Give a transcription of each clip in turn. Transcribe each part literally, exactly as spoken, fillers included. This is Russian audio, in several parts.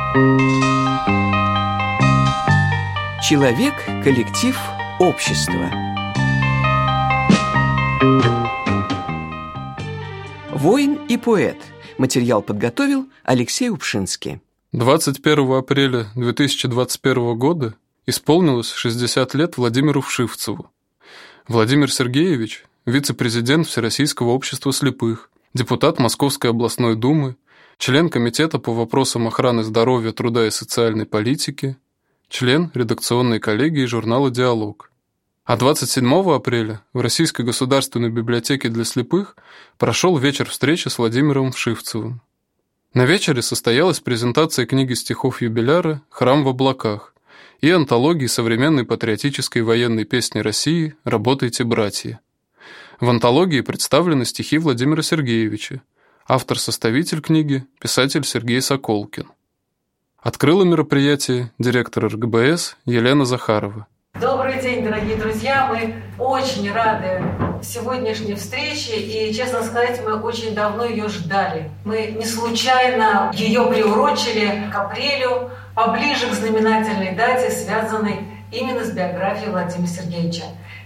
Человек, коллектив, общество. Воин и поэт. Материал подготовил Алексей Упшинский. двадцать первого апреля две тысячи двадцать первого года исполнилось шестьдесят лет Владимиру Вшивцеву. Владимир Сергеевич – вице-президент Всероссийского общества слепых, депутат Московской областной думы, член Комитета по вопросам охраны здоровья, труда и социальной политики, член редакционной коллегии журнала «Диалог». А двадцать седьмого апреля в Российской государственной библиотеке для слепых прошел вечер встречи с Владимиром Вшивцевым. На вечере состоялась презентация книги стихов юбиляра «Храм в облаках» и антологии современной патриотической военной песни России «Работайте, братья». В антологии представлены стихи Владимира Сергеевича, автор-составитель книги, писатель Сергей Соколкин. Открыла мероприятие директор эр гэ бэ эс Елена Захарова. Добрый день, дорогие друзья! Мы очень рады сегодняшней встрече, и, честно сказать, мы очень давно ее ждали. Мы не случайно ее приурочили к апрелю, поближе к знаменательной дате, связанной именно с биографией Владимира Сергеевича.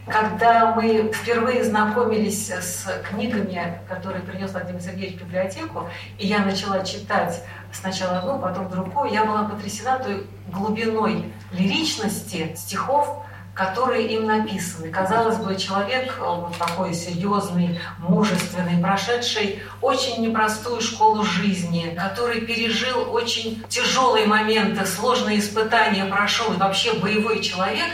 Когда мы впервые знакомились с книгами, которые принес Владимир Сергеевич в библиотеку, и я начала читать сначала одну, потом другую, я была потрясена той глубиной лиричности стихов, которые им написаны. Казалось бы, человек вот такой серьезный, мужественный, прошедший очень непростую школу жизни, который пережил очень тяжелые моменты, сложные испытания прошел, и вообще боевой человек,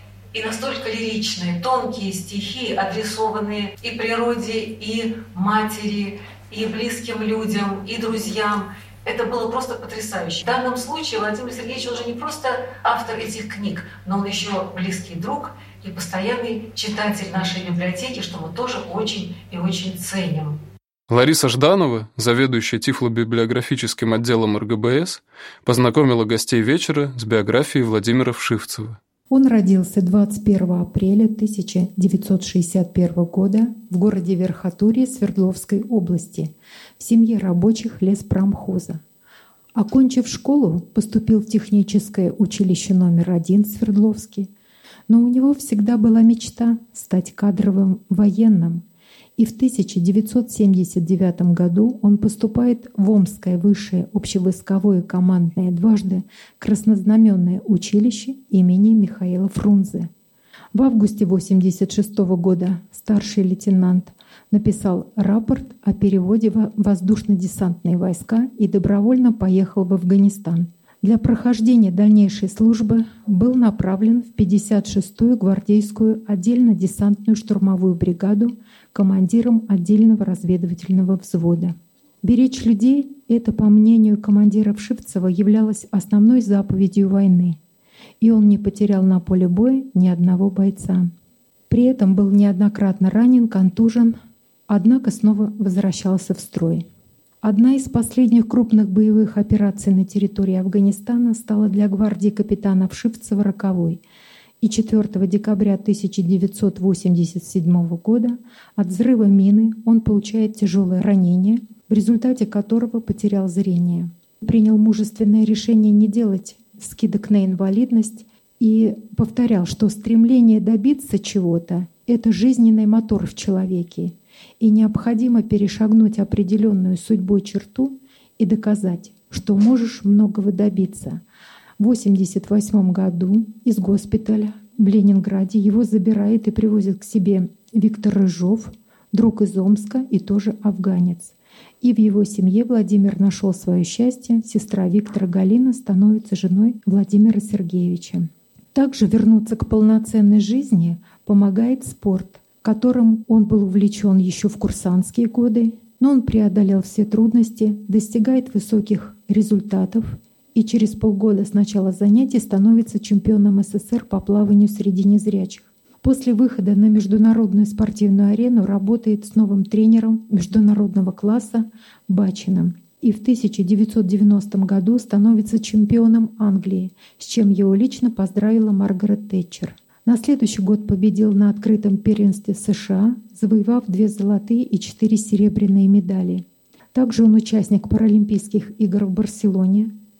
и настолько лиричные, тонкие стихи, адресованные и природе, и матери, и близким людям, и друзьям. Это было просто потрясающе. В данном случае Владимир Сергеевич уже не просто автор этих книг, но он еще близкий друг и постоянный читатель нашей библиотеки, что мы тоже очень и очень ценим. Лариса Жданова, заведующая тифлобиблиографическим отделом эр гэ бэ эс, познакомила гостей вечера с биографией Владимира Вшивцева. Он родился двадцать первого апреля тысяча девятьсот шестьдесят первого года в городе Верхотурье Свердловской области в семье рабочих леспромхоза. Окончив школу, поступил в техническое училище номер один Свердловский, но у него всегда была мечта стать кадровым военным. И в тысяча девятьсот семьдесят девятом году он поступает в Омское высшее общевойсковое командное дважды краснознаменное училище имени Михаила Фрунзе. В августе восемьдесят шестого года старший лейтенант написал рапорт о переводе в воздушно-десантные войска и добровольно поехал в Афганистан. Для прохождения дальнейшей службы был направлен в пятьдесят шестую гвардейскую отдельно-десантную штурмовую бригаду командиром отдельного разведывательного взвода. Беречь людей — это, по мнению командира Вшивцева, являлось основной заповедью войны, и он не потерял на поле боя ни одного бойца. При этом был неоднократно ранен, контужен, однако снова возвращался в строй. Одна из последних крупных боевых операций на территории Афганистана стала для гвардии капитана Вшивцева роковой, и четвёртого декабря тысяча девятьсот восемьдесят седьмого года от взрыва мины он получает тяжелое ранение, в результате которого потерял зрение. Принял мужественное решение не делать скидок на инвалидность и повторял, что стремление добиться чего-то — это жизненный мотор в человеке, и необходимо перешагнуть определенную судьбой черту и доказать, что можешь многого добиться. В восемьдесят восьмом году из госпиталя в Ленинграде его забирает и привозит к себе Виктор Рыжов, друг из Омска и тоже афганец. И в его семье Владимир нашел свое счастье. Сестра Виктора Галина становится женой Владимира Сергеевича. Также вернуться к полноценной жизни помогает спорт, которым он был увлечен еще в курсантские годы, но он преодолел все трудности, достигает высоких результатов и через полгода с начала занятий становится чемпионом эс эс эр по плаванию среди незрячих. После выхода на международную спортивную арену работает с новым тренером международного класса Бачиным. И в тысяча девятьсот девяностом году становится чемпионом Англии, с чем его лично поздравила Маргарет Тэтчер. На следующий год победил на открытом первенстве США, завоевав две золотые и четыре серебряные медали. Также он участник Паралимпийских игр в Барселоне,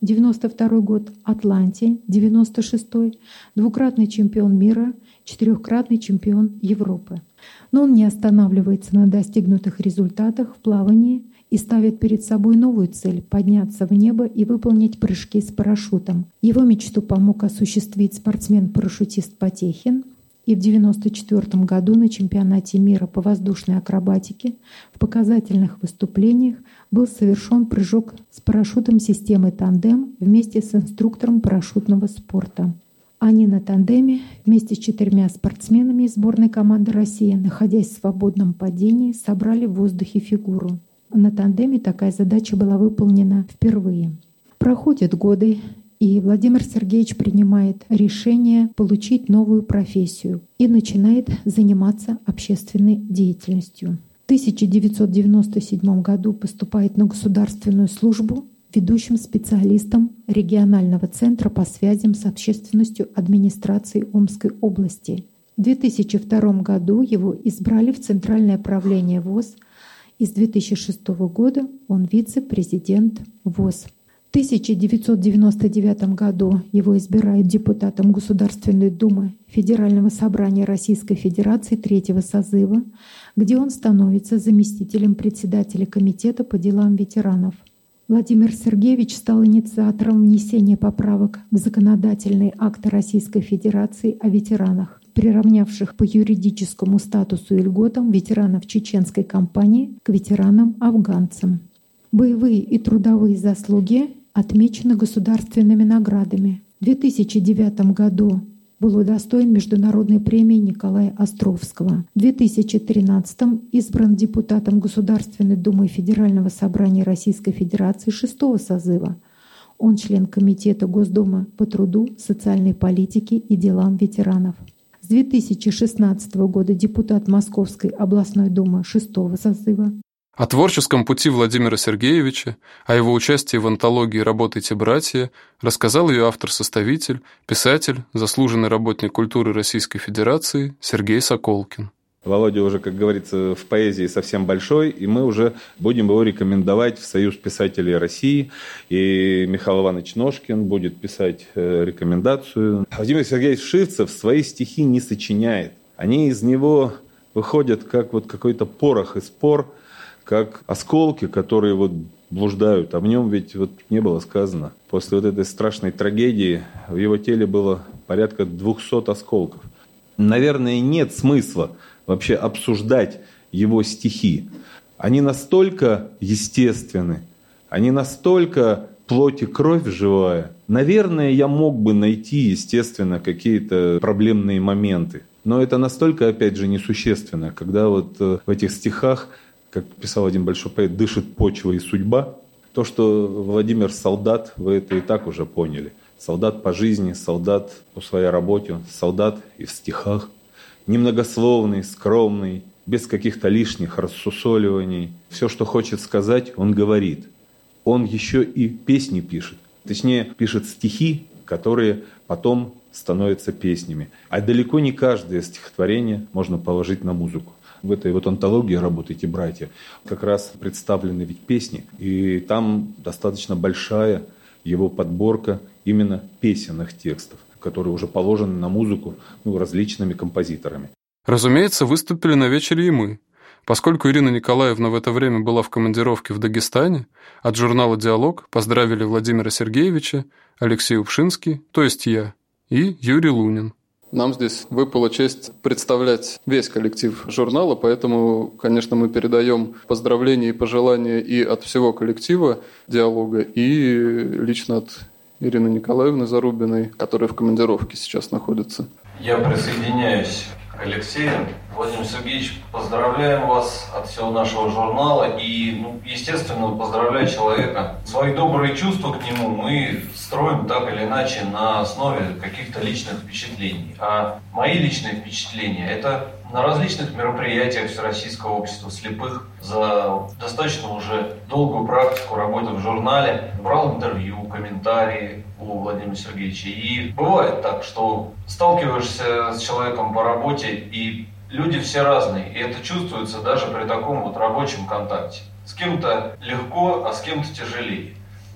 девяносто второй год Атланте, девяносто шестой, двукратный чемпион мира, четырехкратный чемпион Европы. Но он не останавливается на достигнутых результатах в плавании и ставит перед собой новую цель — подняться в небо и выполнить прыжки с парашютом. Его мечту помог осуществить спортсмен-парашютист Потехин, и в девяносто четвёртом году на чемпионате мира по воздушной акробатике в показательных выступлениях был совершен прыжок с парашютом системы «Тандем» вместе с инструктором парашютного спорта. Они на тандеме вместе с четырьмя спортсменами из сборной команды России, находясь в свободном падении, собрали в воздухе фигуру. На тандеме такая задача была выполнена впервые. Проходят годы, и Владимир Сергеевич принимает решение получить новую профессию и начинает заниматься общественной деятельностью. В тысяча девятьсот девяносто седьмом году поступает на государственную службу ведущим специалистом регионального центра по связям с общественностью администрации Омской области. В две тысячи втором году его избрали в Центральное правление ВОС, и с две тысячи шестого года он вице-президент ВОС. В тысяча девятьсот девяносто девятом году его избирают депутатом Государственной Думы Федерального собрания Российской Федерации третьего созыва, где он становится заместителем председателя Комитета по делам ветеранов. Владимир Сергеевич стал инициатором внесения поправок в законодательные акты Российской Федерации о ветеранах, приравнявших по юридическому статусу и льготам ветеранов чеченской кампании к ветеранам-афганцам. Боевые и трудовые заслуги отмечены государственными наградами. В две тысячи девятом году был удостоен международной премии Николая Островского. В две тысячи тринадцатом избран депутатом Государственной Думы Федерального собрания Российской Федерации шестого созыва. Он член Комитета Госдумы по труду, социальной политике и делам ветеранов. С две тысячи шестнадцатого года депутат Московской областной думы шестого созыва. О творческом пути Владимира Сергеевича, о его участии в антологии «Работайте, братья» рассказал ее автор-составитель, писатель, заслуженный работник культуры Российской Федерации Сергей Соколкин. Володя уже, как говорится, в поэзии совсем большой, и мы уже будем его рекомендовать в Союз писателей России. И Михаил Иванович Ножкин будет писать рекомендацию. Владимир Сергеевич Вшивцев свои стихи не сочиняет. Они из него выходят как вот какой-то порох и спор, как осколки, которые вот блуждают. А в нем ведь вот не было сказано. После вот этой страшной трагедии в его теле было порядка двухсот осколков. Наверное, нет смысла вообще обсуждать его стихи. Они настолько естественны, они настолько плоть и кровь живая. Наверное, я мог бы найти, естественно, какие-то проблемные моменты. Но это настолько, опять же, несущественно, когда вот в этих стихах, как писал один большой поэт, дышит почва и судьба. То, что Владимир солдат, вы это и так уже поняли. Солдат по жизни, солдат по своей работе, солдат и в стихах. Немногословный, скромный, без каких-то лишних рассусоливаний. Все, что хочет сказать, он говорит. Он еще и песни пишет. Точнее, пишет стихи, которые потом становятся песнями. А далеко не каждое стихотворение можно положить на музыку. В этой вот антологии «Работайте, братья» как раз представлены ведь песни. И там достаточно большая его подборка именно песенных текстов, которые уже положены на музыку ну, различными композиторами. Разумеется, выступили на вечере и мы. Поскольку Ирина Николаевна в это время была в командировке в Дагестане, от журнала «Диалог» поздравили Владимира Сергеевича, Алексей Упшинский, то есть я, и Юрий Лунин. Нам здесь выпала честь представлять весь коллектив журнала, поэтому, конечно, мы передаем поздравления и пожелания и от всего коллектива «Диалога», и лично от Ирины Николаевны Зарубиной, которая в командировке сейчас находится. Я присоединяюсь к Алексею. Владимир Сергеевич, поздравляем вас от всего нашего журнала и, ну, естественно, поздравляю человека. Свои добрые чувства к нему мы строим так или иначе на основе каких-то личных впечатлений. А мои личные впечатления – это на различных мероприятиях Всероссийского общества слепых за достаточно уже долгую практику работы в журнале брал интервью, комментарии у Владимира Сергеевича. И бывает так, что сталкиваешься с человеком по работе, и люди все разные, и это чувствуется даже при таком вот рабочем контакте. С кем-то легко, а с кем-то тяжелее. С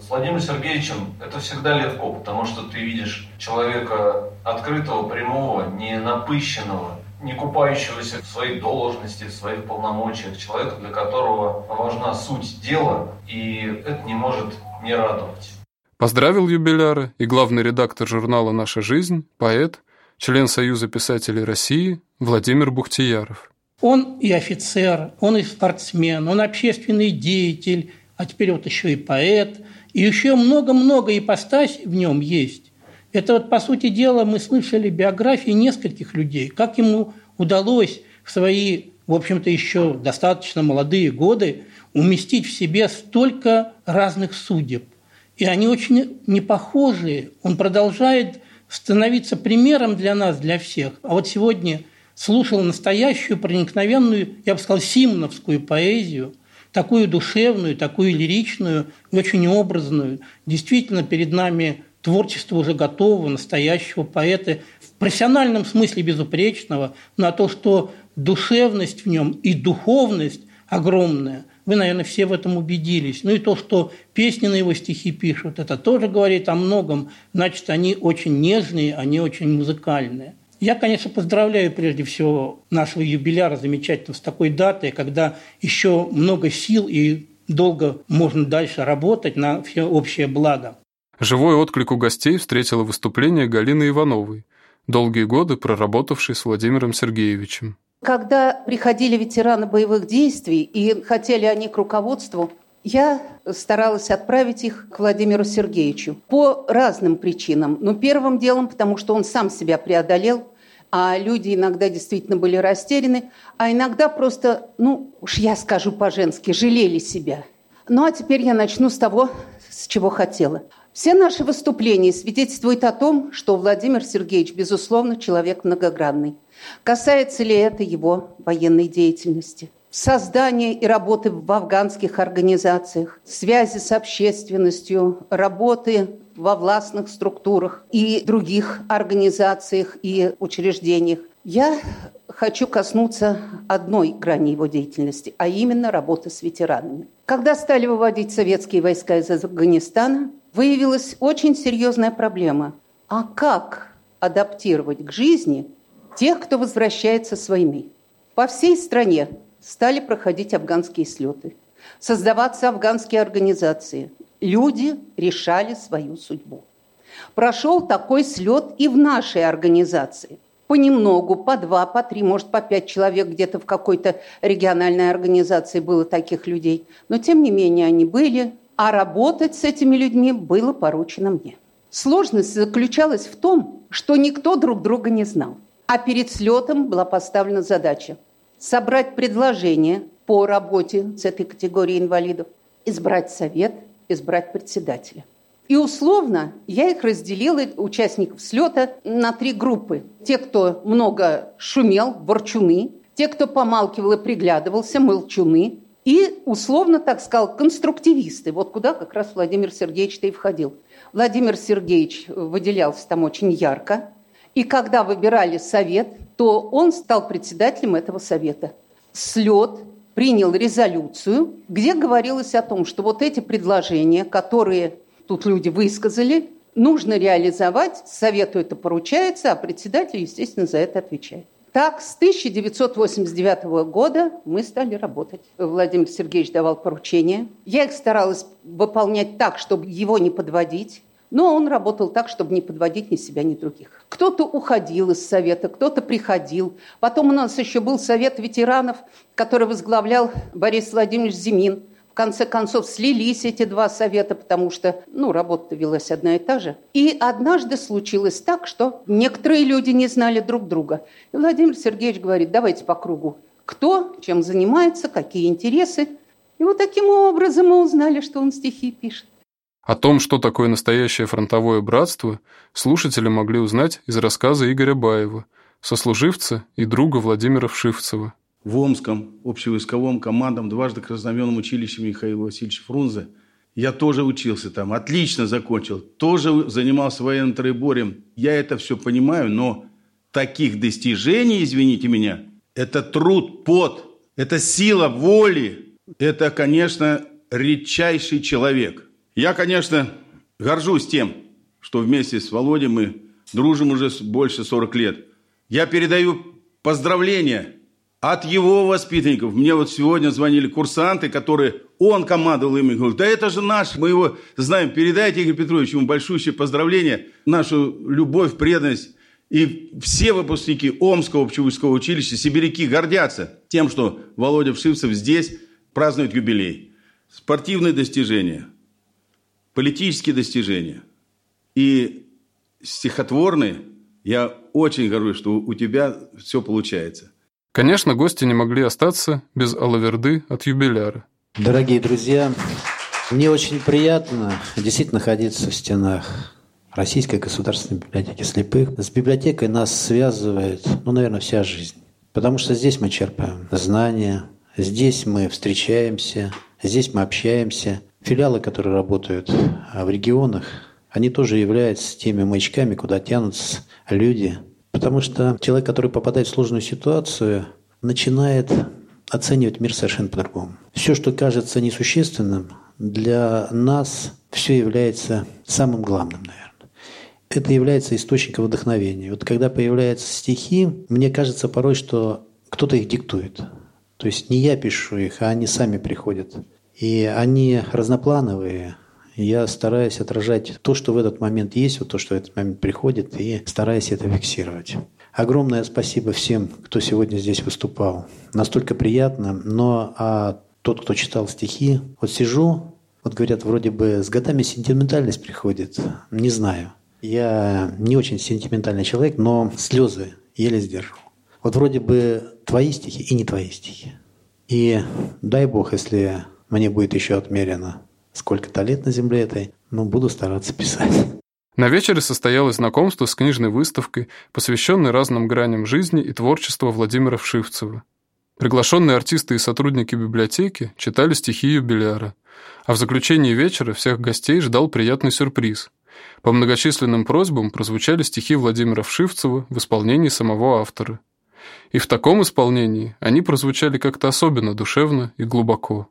С Владимиром Сергеевичем это всегда легко, потому что ты видишь человека открытого, прямого, не напыщенного, не купающегося в своей должности, в своих полномочиях, человека, для которого важна суть дела, и это не может не радовать. Поздравил юбиляра и главный редактор журнала «Наша жизнь», поэт, член Союза писателей России Владимир Бухтияров. Он и офицер, он и спортсмен, он общественный деятель, а теперь вот еще и поэт, и еще много-много ипостасей в нем есть. Это вот, по сути дела, мы слышали биографии нескольких людей, как ему удалось в свои, в общем-то, еще достаточно молодые годы уместить в себе столько разных судеб. И они очень непохожие. Он продолжает становиться примером для нас, для всех. А вот сегодня слушал настоящую, проникновенную, я бы сказал, симоновскую поэзию, такую душевную, такую лиричную и очень образную. Действительно, перед нами творчество уже готового, настоящего поэта, в профессиональном смысле безупречного, но то, что душевность в нем и духовность огромная, вы, наверное, все в этом убедились. Ну и то, что песни на его стихи пишут, это тоже говорит о многом. Значит, они очень нежные, они очень музыкальные. Я, конечно, поздравляю прежде всего нашего юбиляра замечательного с такой датой, когда еще много сил и долго можно дальше работать на всеобщее благо. Живой отклик у гостей встретило выступление Галины Ивановой, долгие годы проработавшей с Владимиром Сергеевичем. Когда приходили ветераны боевых действий и хотели они к руководству, я старалась отправить их к Владимиру Сергеевичу по разным причинам. Но первым делом, потому что он сам себя преодолел, а люди иногда действительно были растеряны, а иногда просто, ну уж я скажу по-женски, жалели себя. Ну а теперь я начну с того, с чего хотела. Все наши выступления свидетельствуют о том, что Владимир Сергеевич, безусловно, человек многогранный. Касается ли это его военной деятельности, создания и работы в афганских организациях, связи с общественностью, работы во властных структурах и других организациях и учреждениях. Я хочу коснуться одной грани его деятельности, а именно работы с ветеранами. Когда стали выводить советские войска из Афганистана, выявилась очень серьезная проблема. А как адаптировать к жизни тех, кто возвращается с войны? По всей стране стали проходить афганские слеты, создаваться афганские организации. Люди решали свою судьбу. Прошел такой слет и в нашей организации. Понемногу, по два, по три, может, по пять человек где-то в какой-то региональной организации было таких людей. Но, тем не менее, они были, а работать с этими людьми было поручено мне. Сложность заключалась в том, что никто друг друга не знал. А перед слетом была поставлена задача собрать предложение по работе с этой категорией инвалидов, избрать совет, избрать председателя. И условно я их разделила, участников слета, на три группы. Те, кто много шумел, ворчуны, те, кто помалкивал и приглядывался, молчуны, и, условно так сказал, конструктивисты. Вот куда как раз Владимир Сергеевич-то и входил. Владимир Сергеевич выделялся там очень ярко. И когда выбирали совет, то он стал председателем этого совета. Слет принял резолюцию, где говорилось о том, что вот эти предложения, которые тут люди высказали, нужно реализовать, совету это поручается, а председатель, естественно, за это отвечает. Так, с тысяча девятьсот восемьдесят девятого года мы стали работать. Владимир Сергеевич давал поручения. Я их старалась выполнять так, чтобы его не подводить. Но он работал так, чтобы не подводить ни себя, ни других. Кто-то уходил из совета, кто-то приходил. Потом у нас еще был совет ветеранов, который возглавлял Борис Владимирович Зимин. В конце концов, слились эти два совета, потому что, ну, работа велась одна и та же. И однажды случилось так, что некоторые люди не знали друг друга. И Владимир Сергеевич говорит: давайте по кругу. Кто чем занимается, какие интересы. И вот таким образом мы узнали, что он стихи пишет. О том, что такое настоящее фронтовое братство, слушатели могли узнать из рассказа Игоря Баева, сослуживца и друга Владимира Вшивцева. В Омском общевойсковом командном дважды краснознаменном училище Михаила Васильевича Фрунзе я тоже учился там, отлично закончил, тоже занимался военным троеборьем. Я это все понимаю, но таких достижений, извините меня, это труд, пот, это сила воли, это, конечно, редчайший человек. Я, конечно, горжусь тем, что вместе с Володей мы дружим уже больше сорок лет. Я передаю поздравления от его воспитанников. Мне вот сегодня звонили курсанты, которые... Он командовал ими. Говорит, да это же наш, мы его знаем. Передайте Игорю Петровичу ему большущее поздравление, нашу любовь, преданность. И все выпускники Омского общевойскового училища, сибиряки, гордятся тем, что Володя Вшивцев здесь празднует юбилей. Спортивные достижения, политические достижения и стихотворные. Я очень горжусь, что у тебя все получается. Конечно, гости не могли остаться без алаверды от юбиляра. Дорогие друзья, мне очень приятно действительно находиться в стенах Российской государственной библиотеки слепых. С библиотекой нас связывает, ну, наверное, вся жизнь. Потому что здесь мы черпаем знания, здесь мы встречаемся, здесь мы общаемся. Филиалы, которые работают в регионах, они тоже являются теми маячками, куда тянутся люди. Потому что человек, который попадает в сложную ситуацию, начинает оценивать мир совершенно по-другому. Все, что кажется несущественным, для нас все является самым главным, наверное. Это является источником вдохновения. Вот когда появляются стихи, мне кажется порой, что кто-то их диктует. То есть не я пишу их, а они сами приходят. И они разноплановые. Я стараюсь отражать то, что в этот момент есть, вот то, что в этот момент приходит, и стараюсь это фиксировать. Огромное спасибо всем, кто сегодня здесь выступал. Настолько приятно. Но а тот, кто читал стихи, вот сижу, вот говорят, вроде бы с годами сентиментальность приходит. Не знаю. Я не очень сентиментальный человек, но слезы еле сдерживал. Вот вроде бы твои стихи и не твои стихи. И дай Бог, если мне будет еще отмерено сколько-то лет на земле этой, но буду стараться писать. На вечере состоялось знакомство с книжной выставкой, посвященной разным граням жизни и творчества Владимира Вшивцева. Приглашенные артисты и сотрудники библиотеки читали стихи юбиляра, а в заключении вечера всех гостей ждал приятный сюрприз. По многочисленным просьбам прозвучали стихи Владимира Вшивцева в исполнении самого автора. И в таком исполнении они прозвучали как-то особенно душевно и глубоко.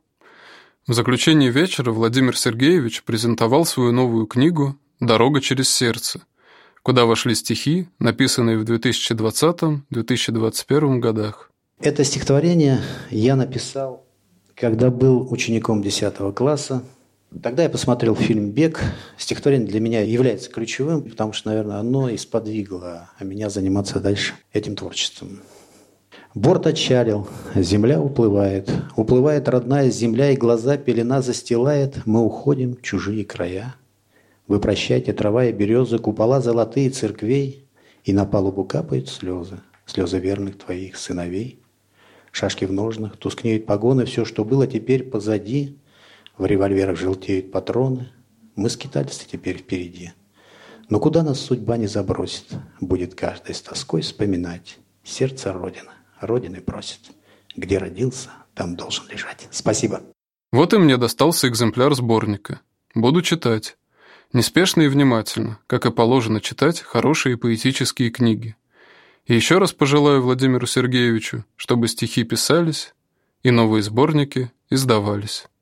В заключении вечера Владимир Сергеевич презентовал свою новую книгу «Дорога через сердце», куда вошли стихи, написанные в две тысячи двадцатом — две тысячи двадцать первом годах. Это стихотворение я написал, когда был учеником десятого класса. Тогда я посмотрел фильм «Бег». Стихотворение для меня является ключевым, потому что, наверное, оно и сподвигло меня заниматься дальше этим творчеством. Борт отчалил, земля уплывает. Уплывает родная земля, и глаза пелена застилает. Мы уходим в чужие края. Вы прощайте, трава и березы, купола золотые церквей, и на палубу капают слезы, слезы верных твоих сыновей. Шашки в ножнах, тускнеют погоны, все, что было, теперь позади. В револьверах желтеют патроны, мы скитальцы теперь впереди. Но куда нас судьба не забросит, будет каждый с тоской вспоминать. Сердце Родины, Родины просит. Где родился, там должен лежать. Спасибо. Вот и мне достался экземпляр сборника. Буду читать. Неспешно и внимательно, как и положено читать хорошие поэтические книги. И еще раз пожелаю Владимиру Сергеевичу, чтобы стихи писались и новые сборники издавались.